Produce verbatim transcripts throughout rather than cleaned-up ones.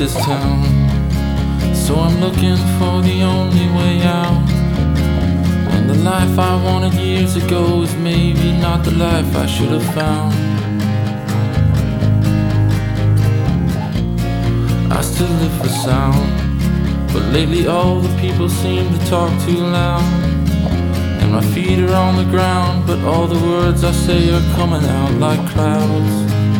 this town, so I'm looking for the only way out. And the life I wanted years ago is maybe not the life I should have found. I still live for sound, but lately all the people seem to talk too loud. And my feet are on the ground, but all the words I say are coming out like clouds.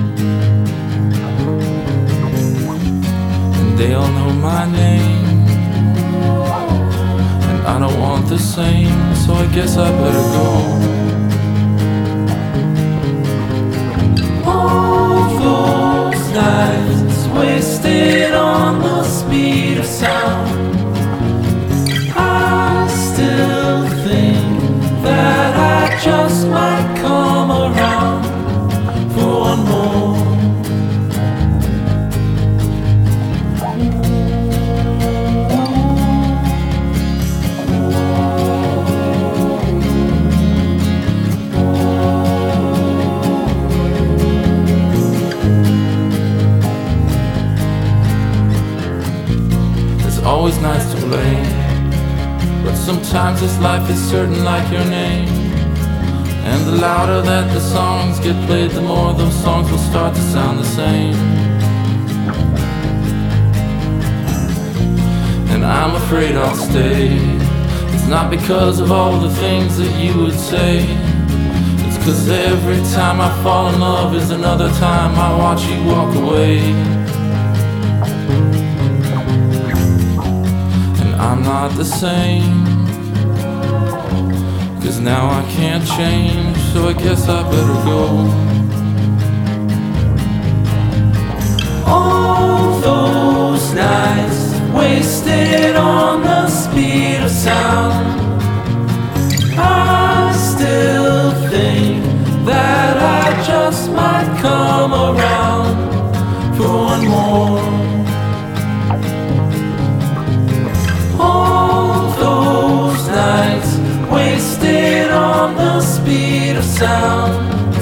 And they all know my name, and I don't want the same, so I guess I better go. All those nights wasted on the speed of sound, I still think that I just might come around for one more. It's always nice to play, but sometimes this life is certain like your name. And the louder that the songs get played, the more those songs will start to sound the same. And I'm afraid I'll stay. It's not because of all the things that you would say. It's 'cause every time I fall in love is another time I watch you walk away. I'm not the same, 'cause now I can't change, so I guess I better go. All those nights wasted on the speed of sound, I still think that I just might come around for one more. Wasted on the speed of sound,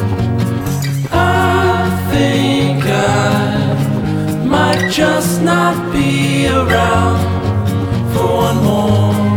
I think I might just not be around for one more.